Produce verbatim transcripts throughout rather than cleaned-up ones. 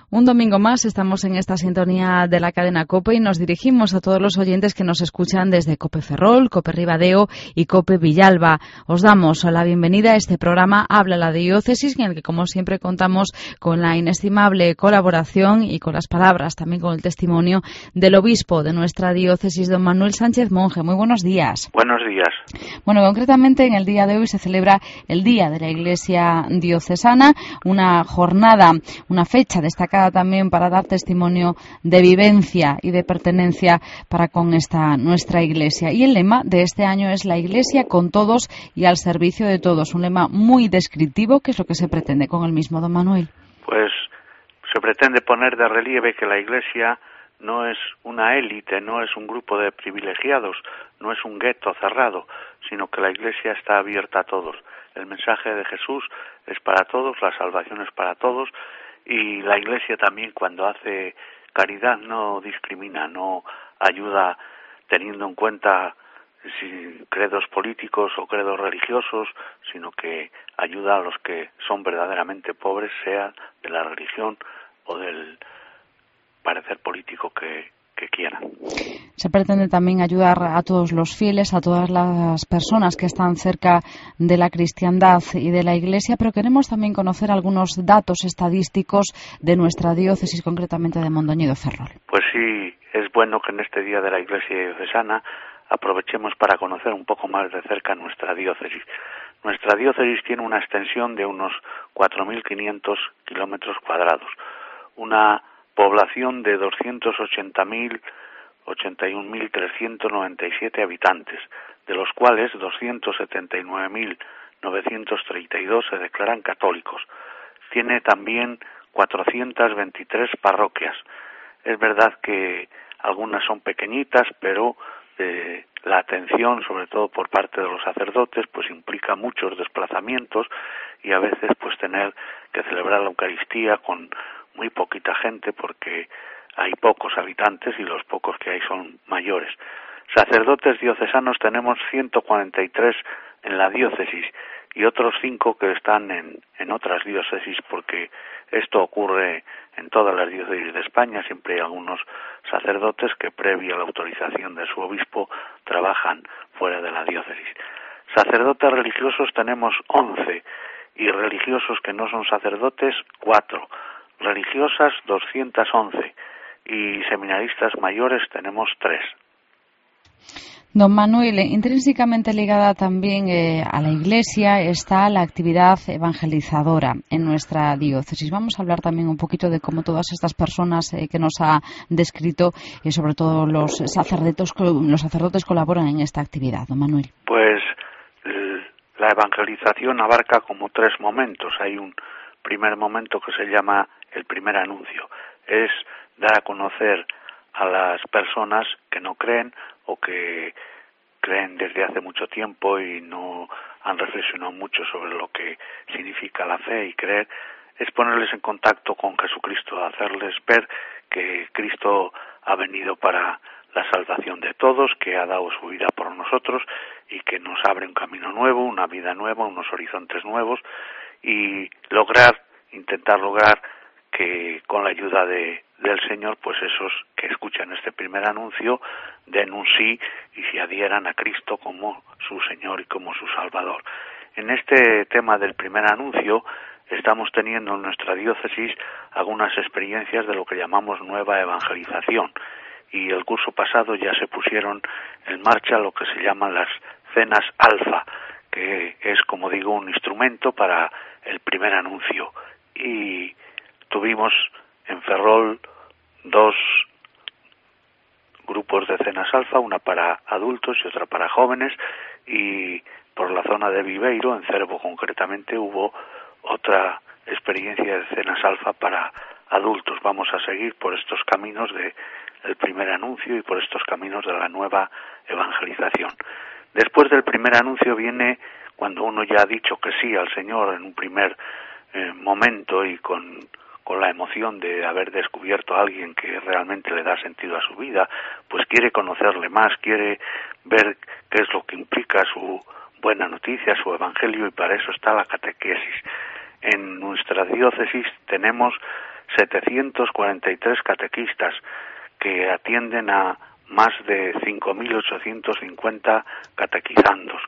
Un domingo más estamos en esta sintonía de la cadena COPE y nos dirigimos a todos los oyentes que nos escuchan desde COPE Ferrol, COPE Ribadeo y COPE Villalba. Os damos la bienvenida a este programa Habla la Diócesis, en el que como siempre contamos con la inestimable colaboración y con las palabras, también con el testimonio del obispo de nuestra diócesis, don Manuel Sánchez Monje. Muy buenos días. Buenos días. Bueno, concretamente en el día de hoy se celebra el Día de la Iglesia Diocesana, una jornada, una fecha destacada también para dar testimonio de vivencia y de pertenencia para con esta nuestra Iglesia. Y el lema de este año es la Iglesia con todos y al servicio de todos. Un lema muy descriptivo. ¿Qué es lo que se pretende con el mismo, don Manuel? Pues se pretende poner de relieve que la Iglesia no es una élite, no es un grupo de privilegiados, no es un gueto cerrado, sino que la Iglesia está abierta a todos. El mensaje de Jesús es para todos, la salvación es para todos, y la Iglesia también, cuando hace caridad, no discrimina, no ayuda teniendo en cuenta si credos políticos o credos religiosos, sino que ayuda a los que son verdaderamente pobres, sea de la religión o del parecer político que, que quieran. Se pretende también ayudar a todos los fieles, a todas las personas que están cerca de la cristiandad y de la Iglesia, pero queremos también conocer algunos datos estadísticos de nuestra diócesis, concretamente de Mondoñedo Ferrol. Pues sí, es bueno que en este Día de la Iglesia Diocesana aprovechemos para conocer un poco más de cerca nuestra diócesis. Nuestra diócesis tiene una extensión de unos cuatro mil quinientos kilómetros cuadrados, una población de doscientos ochenta mil ochenta y un mil trescientos noventa y siete habitantes, de los cuales doscientos setenta y nueve mil novecientos treinta y dos se declaran católicos. Tiene también cuatrocientas veintitrés parroquias. Es verdad que algunas son pequeñitas, pero eh, la atención, sobre todo por parte de los sacerdotes, pues implica muchos desplazamientos y a veces pues tener que celebrar la Eucaristía con muy poquita gente porque hay pocos habitantes y los pocos que hay son mayores. Sacerdotes diocesanos tenemos ciento cuarenta y tres en la diócesis y otros cinco que están en, en otras diócesis, porque esto ocurre en todas las diócesis de España. Siempre hay algunos sacerdotes que, previa a la autorización de su obispo, trabajan fuera de la diócesis. Sacerdotes religiosos tenemos once y religiosos que no son sacerdotes, cuatro. Religiosas, doscientas once, y seminaristas mayores tenemos tres. Don Manuel, intrínsecamente ligada también eh, a la Iglesia está la actividad evangelizadora en nuestra diócesis. Vamos a hablar también un poquito de cómo todas estas personas eh, que nos ha descrito y sobre todo los sacerdotes, los sacerdotes colaboran en esta actividad, don Manuel. Pues la evangelización abarca como tres momentos. Hay un primer momento que se llama el primer anuncio. Es dar a conocer a las personas que no creen o que creen desde hace mucho tiempo y no han reflexionado mucho sobre lo que significa la fe y creer, es ponerles en contacto con Jesucristo, hacerles ver que Cristo ha venido para la salvación de todos, que ha dado su vida por nosotros y que nos abre un camino nuevo, una vida nueva, unos horizontes nuevos, y lograr, intentar lograr que con la ayuda de, del Señor, pues esos que escuchan este primer anuncio den un sí y se adhieran a Cristo como su Señor y como su Salvador. En este tema del primer anuncio estamos teniendo en nuestra diócesis algunas experiencias de lo que llamamos nueva evangelización, y el curso pasado ya se pusieron en marcha lo que se llaman las cenas alfa, que es, como digo, un instrumento para el primer anuncio. Y tuvimos en Ferrol dos grupos de cenas alfa, una para adultos y otra para jóvenes, y por la zona de Viveiro, en Cervo concretamente, hubo otra experiencia de cenas alfa para adultos. Vamos a seguir por estos caminos de el primer anuncio y por estos caminos de la nueva evangelización. Después del primer anuncio viene cuando uno ya ha dicho que sí al Señor en un primer eh, momento y con, con la emoción de haber descubierto a alguien que realmente le da sentido a su vida, pues quiere conocerle más, quiere ver qué es lo que implica su buena noticia, su evangelio, y para eso está la catequesis. En nuestra diócesis tenemos setecientos cuarenta y tres catequistas que atienden a más de cinco mil ochocientos cincuenta catequizandos,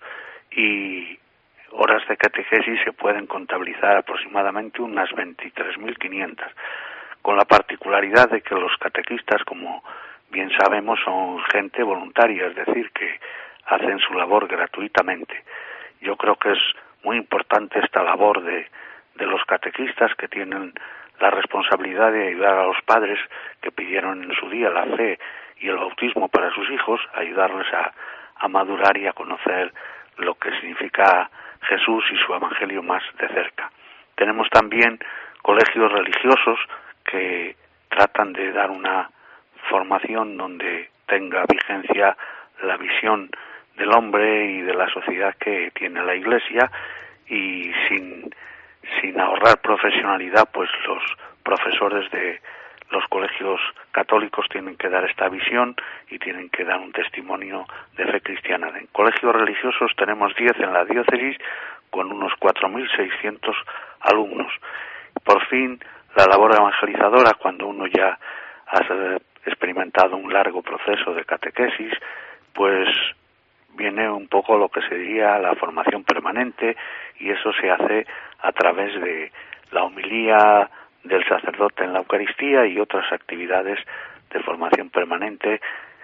y horas de catequesis se pueden contabilizar aproximadamente unas veintitrés mil quinientas, con la particularidad de que los catequistas, como bien sabemos, son gente voluntaria, es decir, que hacen su labor gratuitamente. Yo creo que es muy importante esta labor de, de los catequistas, que tienen la responsabilidad de ayudar a los padres que pidieron en su día la fe y el bautismo para sus hijos, ayudarles a, a madurar y a conocer lo que significa Jesús y su evangelio más de cerca. Tenemos también colegios religiosos que tratan de dar una formación donde tenga vigencia la visión del hombre y de la sociedad que tiene la Iglesia, y sin sin ahorrar profesionalidad, pues los profesores de los colegios católicos tienen que dar esta visión y tienen que dar un testimonio de fe cristiana. En colegios religiosos tenemos diez en la diócesis, con unos cuatro mil seiscientos alumnos. Por fin, la labor evangelizadora, cuando uno ya ha experimentado un largo proceso de catequesis, pues viene un poco lo que se diría la formación permanente, y eso se hace a través de la homilía del sacerdote en la Eucaristía y otras actividades de formación permanente,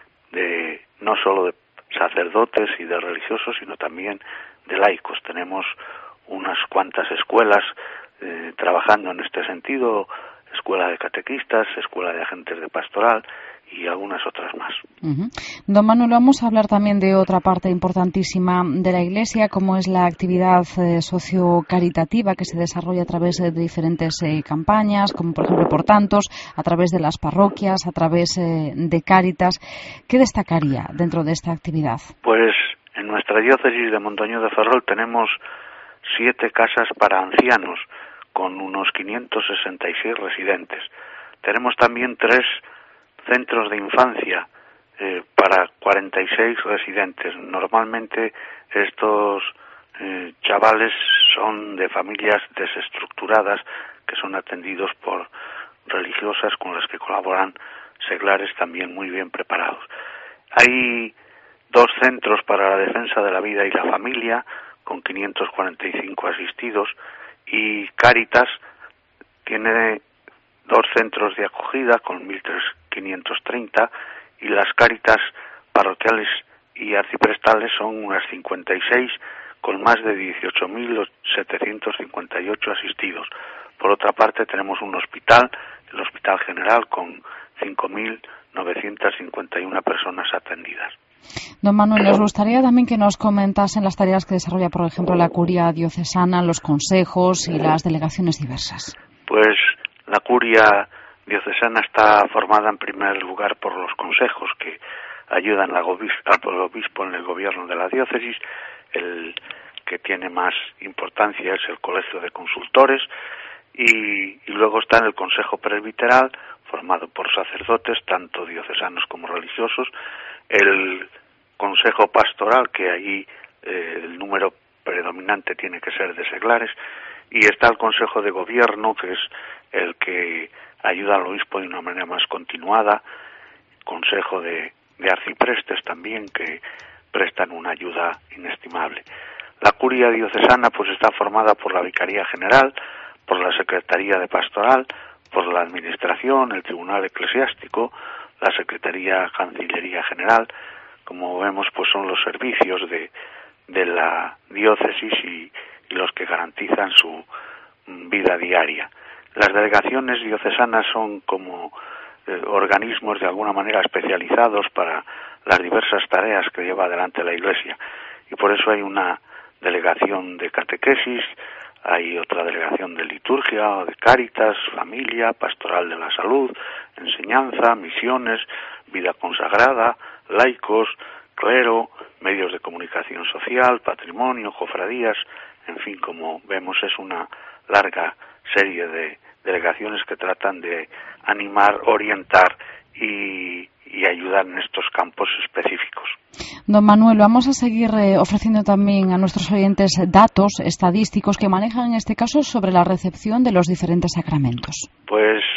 de no solo de sacerdotes y de religiosos, sino también de laicos. Tenemos unas cuantas escuelas eh, trabajando en este sentido, escuela de catequistas, escuela de agentes de pastoral y algunas otras más. Uh-huh. Don Manuel, vamos a hablar también de otra parte importantísima de la Iglesia, como es la actividad eh, socio-caritativa que se desarrolla a través de diferentes eh, campañas, como por ejemplo Por Tantos, a través de las parroquias, a través eh, de Cáritas. ¿Qué destacaría dentro de esta actividad? Pues en nuestra diócesis de Mondoñedo de Ferrol tenemos siete casas para ancianos, con unos quinientos sesenta y seis residentes. Tenemos también tres centros de infancia eh, para cuarenta y seis residentes. Normalmente estos eh, chavales son de familias desestructuradas que son atendidos por religiosas con las que colaboran seglares también muy bien preparados. Hay dos centros para la defensa de la vida y la familia con quinientos cuarenta y cinco asistidos, y Cáritas tiene dos centros de acogida con mil quinientos treinta, y las Cáritas parroquiales y arciprestales son unas cincuenta y seis con más de dieciocho mil setecientos cincuenta y ocho asistidos. Por otra parte, tenemos un hospital, el Hospital General, con cinco mil novecientos cincuenta y una personas atendidas. Don Manuel, nos gustaría también que nos comentasen las tareas que desarrolla, por ejemplo, la Curia Diocesana, los consejos y las delegaciones diversas. Pues la Curia Diocesana está formada en primer lugar por los consejos que ayudan al obispo en el gobierno de la diócesis. El que tiene más importancia es el Colegio de Consultores, y, y luego está en el Consejo Presbiteral, formado por sacerdotes, tanto diocesanos como religiosos, el Consejo Pastoral, que allí eh, el número predominante tiene que ser de seglares, y está el Consejo de Gobierno, que es el que ayuda al obispo de una manera más continuada, Consejo de, de Arciprestes también, que prestan una ayuda inestimable. La Curia Diocesana pues está formada por la Vicaría General, por la Secretaría de Pastoral, por la Administración, el Tribunal Eclesiástico, la Secretaría Cancillería General. Como vemos, pues son los servicios de, de la diócesis y, y los que garantizan su vida diaria. Las delegaciones diocesanas son como eh, organismos de alguna manera especializados para las diversas tareas que lleva adelante la Iglesia, y por eso hay una delegación de catequesis, hay otra delegación de liturgia, de cáritas, familia, pastoral de la salud, enseñanza, misiones, vida consagrada, laicos, clero, medios de comunicación social, patrimonio, cofradías. En fin, como vemos, es una larga serie de delegaciones que tratan de animar, orientar y, y ayudar en estos campos específicos. Don Manuel, vamos a seguir eh, ofreciendo también a nuestros oyentes datos estadísticos que manejan en este caso sobre la recepción de los diferentes sacramentos. Pues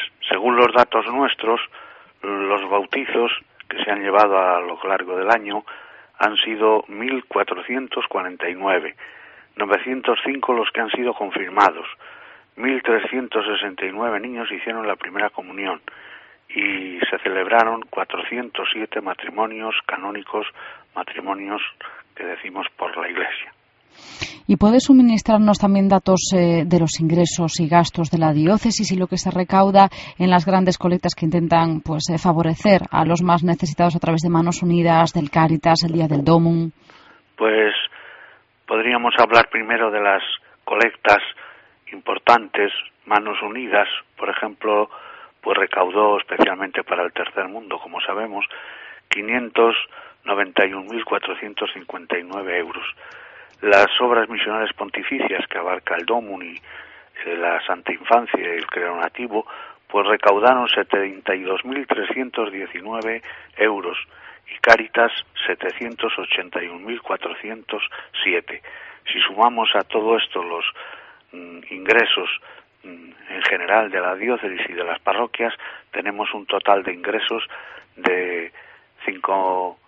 Según los datos nuestros, los bautizos que se han llevado a lo largo del año han sido mil cuatrocientos cuarenta y nueve, novecientos cinco los que han sido confirmados, mil trescientos sesenta y nueve niños hicieron la primera comunión y se celebraron cuatrocientos siete matrimonios canónicos, matrimonios que decimos por la Iglesia. ¿Y puede suministrarnos también datos eh, de los ingresos y gastos de la diócesis y lo que se recauda en las grandes colectas que intentan pues eh, favorecer a los más necesitados a través de Manos Unidas, del Cáritas, el Día del Domum? Pues podríamos hablar primero de las colectas importantes. Manos Unidas, por ejemplo, pues recaudó especialmente para el tercer mundo, como sabemos, quinientos noventa y un mil cuatrocientos cincuenta y nueve euros. Las obras misionales pontificias que abarca el Domum y eh, la Santa Infancia y el Credo Nativo, pues recaudaron setenta y dos mil trescientos diecinueve euros y Cáritas setecientos ochenta y un mil cuatrocientos siete. Si sumamos a todo esto los mm, ingresos mm, en general de la diócesis y de las parroquias, tenemos un total de ingresos de cinco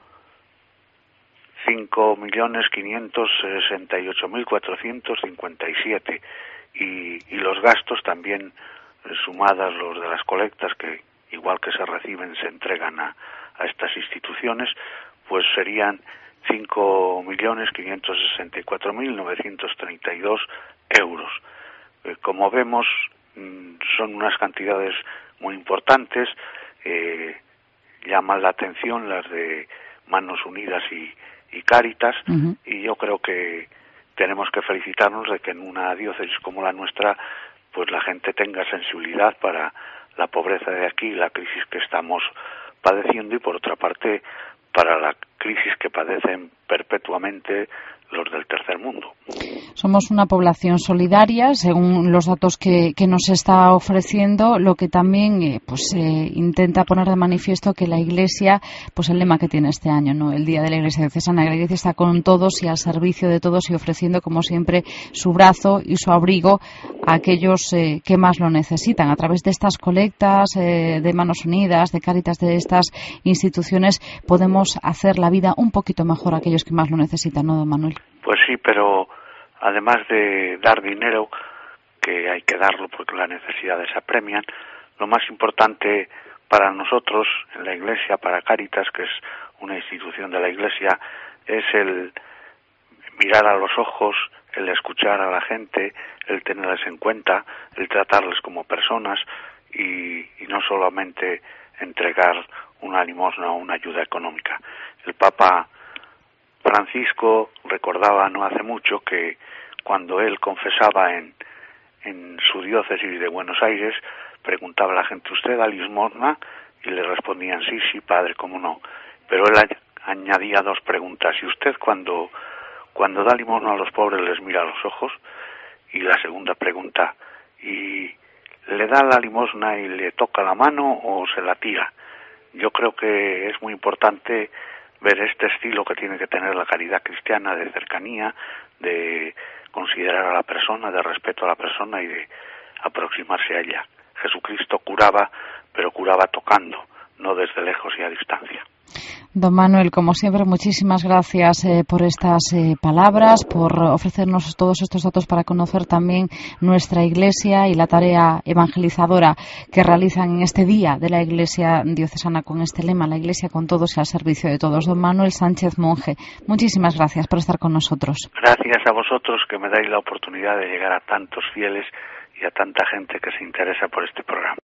millones quinientos sesenta y ocho mil cuatrocientos cincuenta y siete y, y los gastos también eh, sumadas los de las colectas que igual que se reciben se entregan a, a estas instituciones, pues serían cinco millones quinientos sesenta y cuatro mil novecientos treinta y dos euros. Eh, como vemos, mm, son unas cantidades muy importantes, eh, llaman la atención las de Manos Unidas y y Cáritas, uh-huh. Y yo creo que tenemos que felicitarnos de que en una diócesis como la nuestra pues la gente tenga sensibilidad para la pobreza de aquí, la crisis que estamos padeciendo y por otra parte para la crisis que padecen perpetuamente los del tercer mundo. Somos una población solidaria, según los datos que, que nos está ofreciendo, lo que también eh, pues eh, intenta poner de manifiesto que la Iglesia, pues el lema que tiene este año, ¿no? El Día de la Iglesia Diocesana, la Iglesia está con todos y al servicio de todos y ofreciendo, como siempre, su brazo y su abrigo a aquellos eh, que más lo necesitan. A través de estas colectas, eh, de Manos Unidas, de Cáritas, de estas instituciones, podemos hacer la vida un poquito mejor a aquellos que más lo necesitan, ¿no, don Manuel? Pues sí, pero además de dar dinero, que hay que darlo porque las necesidades apremian, lo más importante para nosotros en la Iglesia, para Cáritas, que es una institución de la Iglesia, es el mirar a los ojos, el escuchar a la gente, el tenerles en cuenta, el tratarles como personas y, y no solamente entregar una limosna o una ayuda económica. El Papa Francisco recordaba no hace mucho que cuando él confesaba en, en su diócesis de Buenos Aires, preguntaba a la gente, ¿usted da limosna? Y le respondían, sí, sí, padre, cómo no. Pero él añadía dos preguntas. ¿Y usted cuando, cuando da limosna a los pobres les mira a los ojos? Y la segunda pregunta, ¿y le da la limosna y le toca la mano o se la tira? Yo creo que es muy importante ver este estilo que tiene que tener la caridad cristiana de cercanía, de considerar a la persona, de respeto a la persona y de aproximarse a ella. Jesucristo curaba, pero curaba tocando, no desde lejos y a distancia. Don Manuel, como siempre, muchísimas gracias eh, por estas eh, palabras, por ofrecernos todos estos datos para conocer también nuestra Iglesia y la tarea evangelizadora que realizan en este día de la Iglesia diocesana con este lema, la Iglesia con todos y al servicio de todos. Don Manuel Sánchez Monje, muchísimas gracias por estar con nosotros. Gracias a vosotros que me dais la oportunidad de llegar a tantos fieles y a tanta gente que se interesa por este programa.